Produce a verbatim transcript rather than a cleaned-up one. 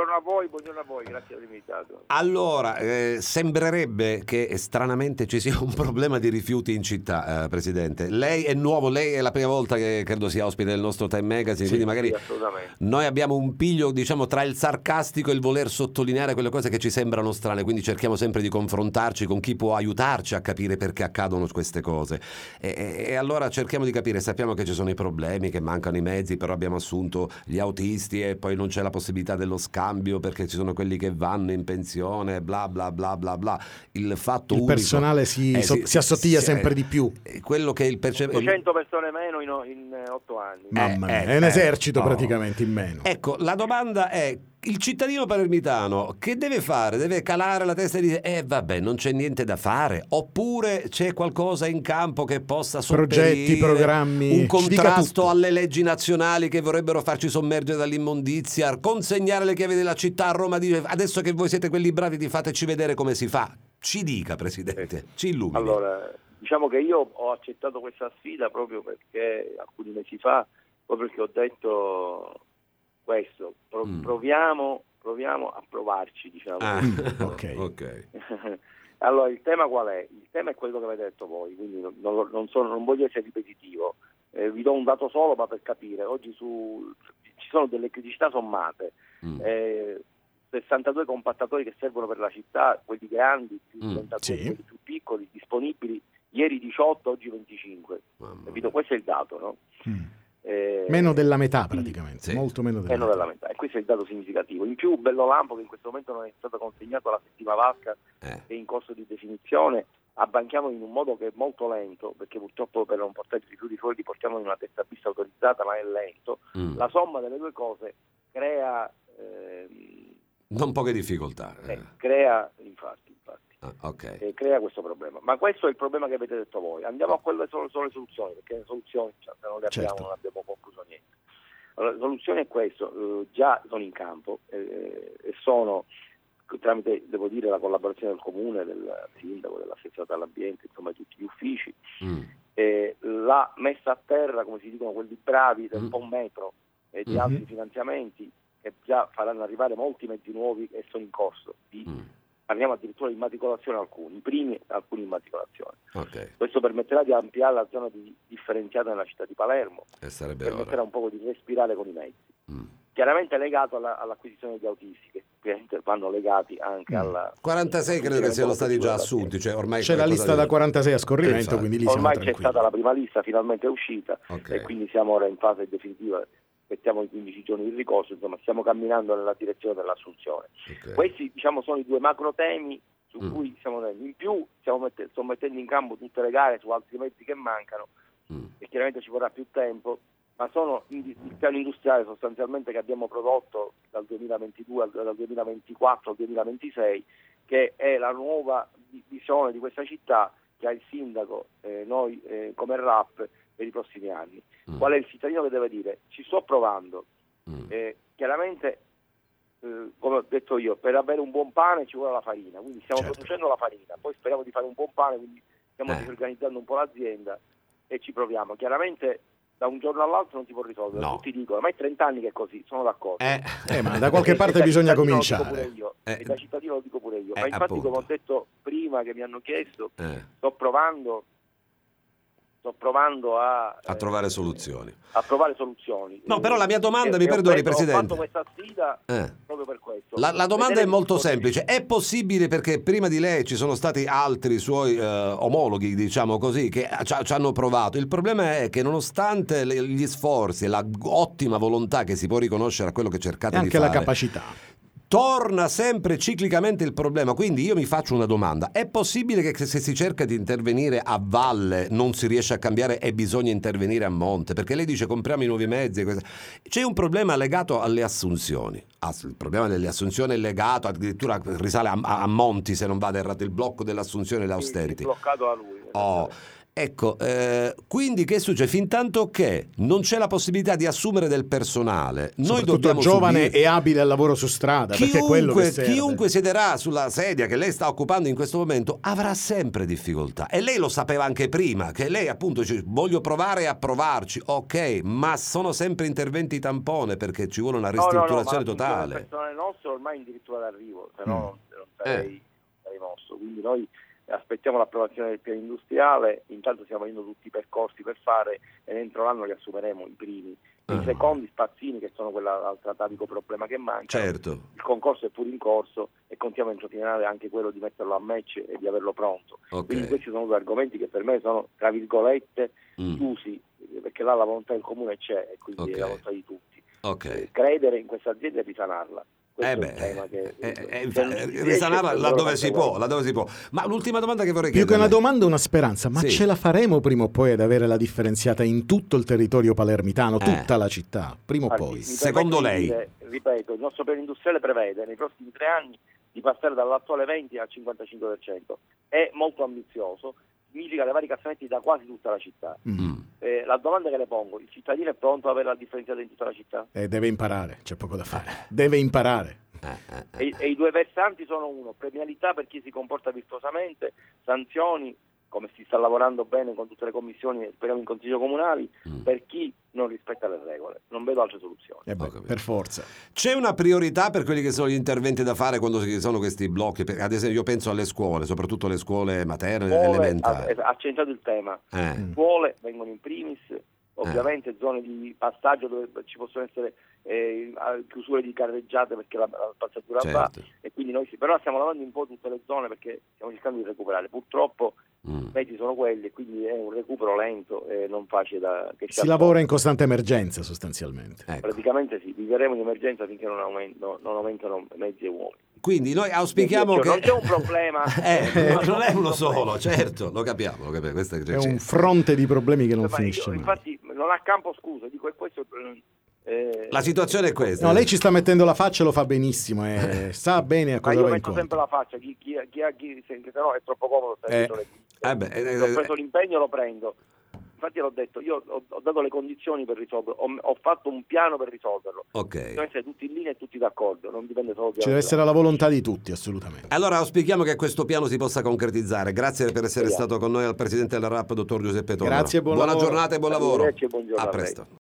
buongiorno a voi, buongiorno a voi, grazie per avermi invitato. Allora, eh, sembrerebbe che stranamente ci sia un problema di rifiuti in città, eh, Presidente. Lei è nuovo, lei è la prima volta che credo sia ospite del nostro Time Magazine, Sì, quindi magari sì, assolutamente. noi abbiamo un piglio, diciamo, tra il sarcastico e il voler sottolineare quelle cose che ci sembrano strane, quindi cerchiamo sempre di confrontarci con chi può aiutarci a capire perché accadono queste cose. E, e, e allora cerchiamo di capire, sappiamo che ci sono i problemi, che mancano i mezzi, però abbiamo assunto gli autisti e poi non c'è la possibilità dello scambio perché ci sono quelli che vanno in pensione, bla bla bla bla bla. Il fatto il unico, personale si, eh, so, si, si assottiglia si, sempre eh, di più. Quello che il perce- ottocento persone meno in, in otto anni. Mamma mia, eh, è un eh, esercito oh. praticamente in meno. Ecco, la domanda è: il cittadino palermitano che deve fare? Deve calare la testa e dire eh vabbè, non c'è niente da fare, oppure c'è qualcosa in campo che possa sopperire, progetti, programmi, un ci dica contrasto tutto. alle leggi nazionali che vorrebbero farci sommergere dall'immondizia, consegnare le chiavi della città a Roma, dire adesso che voi siete quelli bravi di fateci vedere come si fa. Ci dica, Presidente, ci illumini. Allora, diciamo che io ho accettato questa sfida proprio perché alcuni mesi fa, proprio perché ho detto questo, pro- Mm. proviamo, proviamo a provarci, diciamo. Ah, ok. ok. Allora, il tema qual è? Il tema è quello che avete detto voi, quindi non, non, non, sono, non voglio essere ripetitivo. Eh, vi do un dato solo ma per capire. Oggi su, ci sono delle criticità sommate. Mm. Eh, sessantadue compattatori che servono per la città, quelli grandi, più Mm, trentadue, sì. quelli più piccoli, disponibili, ieri diciotto, oggi venticinque. Mamma Capito? mia. Questo è il dato, no? Mm. Eh, Meno della metà praticamente, Sì. molto meno della meno metà. della metà, e questo è il dato significativo. In più Bello Lampo, che in questo momento non è stato consegnato alla settima vasca, Eh. che è in corso di definizione, abbanchiamo in un modo che è molto lento, perché purtroppo per non portare i rifiuti fuori li portiamo in una testa bis autorizzata, ma è lento. Mm. La somma delle due cose crea ehm, Non poche difficoltà. eh, crea infatti, infatti Ah, ok. eh, crea questo problema. Ma questo è il problema che avete detto voi. Andiamo a quelle solo, solo le soluzioni, perché le soluzioni, cioè, se non le abbiamo, Certo. non abbiamo concluso niente. Allora, la soluzione è questo, eh, già sono in campo eh, e sono, tramite, devo dire, la collaborazione del comune, del sindaco, dell'assessore all'ambiente, insomma di tutti gli uffici, Mm. eh, la messa a terra, come si dicono quelli bravi, del Mm. PON metro e di Mhm. altri finanziamenti che già faranno arrivare molti mezzi nuovi e sono in corso. Di, Mm. Parliamo addirittura di immatricolazione alcuni, i primi alcuni immatricolazione. Ok, Questo permetterà di ampliare la zona di, differenziata nella città di Palermo, e sarebbe permetterà ora. un po' di respirare con i mezzi. Mm. Chiaramente legato alla, all'acquisizione di autisti, che ovviamente vanno legati anche Mm. alla... quarantasei credo che siano stati già assunti, cioè ormai C'è la qualcosa lista di- da quarantasei a scorrimento, Infatti. quindi lì siamo Ormai c'è tranquilli. stata la prima lista, finalmente è uscita, Ok. e quindi siamo ora in fase definitiva, aspettiamo i quindici giorni di ricorso, insomma stiamo camminando nella direzione dell'assunzione. Ok. Questi, diciamo, sono i due macro temi su Mm. cui stiamo andando. In più stiamo mette- sto mettendo in campo tutte le gare su altri mezzi che mancano, Mm. e chiaramente ci vorrà più tempo, ma sono in- il piano industriale sostanzialmente che abbiamo prodotto dal duemilaventidue al dal duemilaventiquattro al duemilaventisei, che è la nuova vi- visione di questa città che ha il sindaco, eh, noi eh, come R A P per i prossimi anni. Mm. Qual è il cittadino che deve dire? Ci sto provando. Mm. Eh, chiaramente, eh, come ho detto io, per avere un buon pane ci vuole la farina, quindi stiamo Certo. producendo la farina, poi speriamo di fare un buon pane, quindi stiamo Eh. riorganizzando un po' l'azienda e ci proviamo. Chiaramente da un giorno all'altro non si può risolvere, No. tutti dicono, ma è trenta anni che è così, sono d'accordo. Eh, Eh, ma da qualche E- parte e da bisogna cittadino lo dico cominciare. pure io, Eh. e da cittadino lo dico pure io, Eh, ma infatti appunto. come ho detto prima che mi hanno chiesto, eh, sto provando sto provando a, a eh, trovare soluzioni. a trovare soluzioni. No, però la mia domanda, E- mi e ho perdoni, preso- Presidente. Ho fatto questa sfida Eh. proprio per questo. La, la domanda Vedere è molto tutti i semplice: è possibile, perché prima di lei ci sono stati altri suoi eh, omologhi, diciamo così, che ci, ci hanno provato. Il problema è che nonostante le- gli sforzi e la ottima volontà che si può riconoscere a quello che cercate E di anche fare, la capacità. torna sempre ciclicamente il problema. Quindi io mi faccio una domanda: è possibile che se si cerca di intervenire a valle non si riesce a cambiare e bisogna intervenire a monte? Perché lei dice compriamo i nuovi mezzi, c'è un problema legato alle assunzioni. Ah, il problema delle assunzioni è legato, addirittura risale a, a, a Monti, se non vado errato, il blocco delle assunzioni e Sì, l'austerity. sì, bloccato da lui. Oh. Ecco, eh, quindi che succede? Fin tanto che non c'è la possibilità di assumere del personale, noi Soprattutto dobbiamo giovane subire... e abile al lavoro su strada, perché è quello che Chiunque, serve. chiunque siederà sulla sedia che lei sta occupando in questo momento avrà sempre difficoltà, e lei lo sapeva anche prima, che lei appunto dice voglio provare a provarci, ok, ma sono sempre interventi tampone perché ci vuole una ristrutturazione no, no, no, ma totale. il personale nostro ormai addirittura d'arrivo, se no Mm. non, non sarei, Eh. sarei mosso, quindi noi aspettiamo l'approvazione del piano industriale, intanto stiamo facendo tutti i percorsi per fare e entro l'anno li assumeremo i primi. I Ah. secondi spazzini, che sono quell'altro atavico problema che manca, Certo. il concorso è pure in corso e contiamo entro finale anche quello di metterlo a match e di averlo pronto. Ok. Quindi questi sono due argomenti che per me sono, tra virgolette, Mm. chiusi, perché là la volontà del comune c'è e quindi Ok. è la volontà di tutti. Ok. Eh, credere in questa azienda e risanarla. Questo Eh è beh, il tema che, eh, eh, se infa- non si riesce, risanarla è laddove loro si può, conseguenze. laddove si può. Ma l'ultima domanda che vorrei Più che chiedere... una domanda, una speranza, ma Sì. ce la faremo prima o poi ad avere la differenziata in tutto il territorio palermitano, Eh. tutta la città, prima o Guardi, poi? mi Secondo permetto di lei? dire, ripeto, il nostro piano industriale prevede nei prossimi tre anni di passare dall'attuale venti al cinquantacinque per cento. È molto ambizioso, significa levare i cassonetti da quasi tutta la città. Mm. Mm. Eh, la domanda che le pongo, il cittadino è pronto ad avere la differenziata in tutta la città? Eh, deve imparare, c'è poco da fare. Deve imparare. Eh, eh, eh. E, e i due versanti sono uno, premialità per chi si comporta virtuosamente, sanzioni, come si sta lavorando bene con tutte le commissioni e speriamo in consiglio comunali, Mm. per chi non rispetta le regole. Non vedo altre soluzioni. Eh beh, Ho capito. per forza. C'è una priorità per quelli che sono gli interventi da fare quando ci sono questi blocchi? Per- Ad esempio, io penso alle scuole, soprattutto alle scuole materne e Scuole, elementari. ha, ha accentrato il tema, Eh. Mm. scuole vengono in primis, ovviamente zone di passaggio dove ci possono essere eh, chiusure di carreggiate perché la, la spazzatura va, Certo. e quindi noi sì, però stiamo lavorando un po' tutte le zone perché stiamo cercando di recuperare. Purtroppo Mm. i mezzi sono quelli e quindi è un recupero lento e non facile da che Si lavora in costante emergenza sostanzialmente. Ecco. Praticamente sì, vivremo in emergenza finché non, aumentano, non aumentano mezzi e uomini. Quindi noi auspichiamo Cioè, che... non c'è un problema. Eh, No, non è un uno problema. solo, certo, lo capiamo, lo capiamo. Questo è, È un fronte di problemi che non Ma finisce io, mai. infatti non ha campo scuse, dico, e questo è il- eh, La situazione è questa. No, lei ci sta mettendo la faccia e lo fa benissimo, e sa bene a ma cosa io va metto incontro. sempre la faccia, chi, chi, chi, chi, se se no è troppo comodo stare Eh. dietro le quinte. Eh beh, eh, Se ho eh, preso l'impegno, lo prendo. Infatti l'ho detto, io ho, ho dato le condizioni per risolverlo, ho, ho fatto un piano per risolverlo. ok. Dobbiamo essere tutti in linea e tutti d'accordo, non dipende solo da Ci deve essere la volontà di tutti, assolutamente. Allora auspichiamo che questo piano si possa concretizzare. Grazie per essere Speriamo. stato con noi al presidente della R A P, dottor Giuseppe Toro. Grazie e buon Buona lavoro. giornata e buon lavoro. Arrivederci e buon giorno A a lei. presto.